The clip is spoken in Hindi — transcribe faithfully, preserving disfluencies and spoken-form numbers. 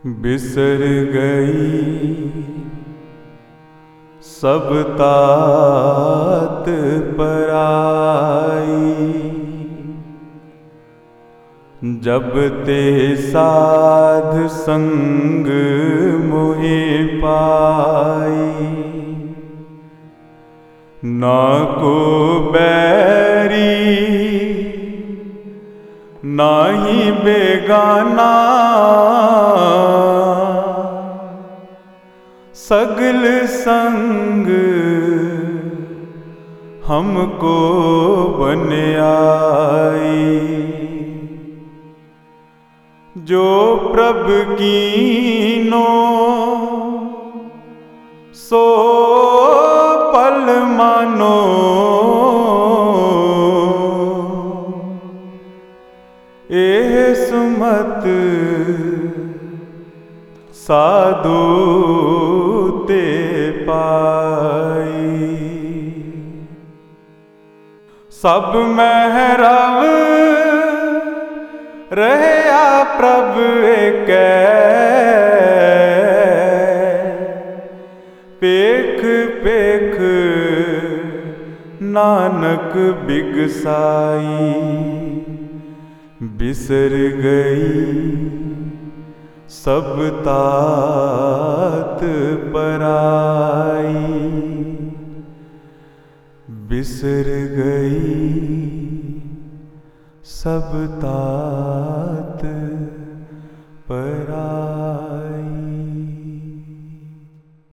बिसर गई सब तात पराई, जब ते साध संग मोहे पाई। ना को बैरी नाही बेगाना, सगल संग हमको बन आई। जो प्रभ कीनो सो पल मानो, एह सुमत साधु ते पाई। सब महरव रहया प्रभ एकै, पेख पेख नानक बिगसाई। बिसर गई सब तात पराई, बिसर गई सब तात पराई।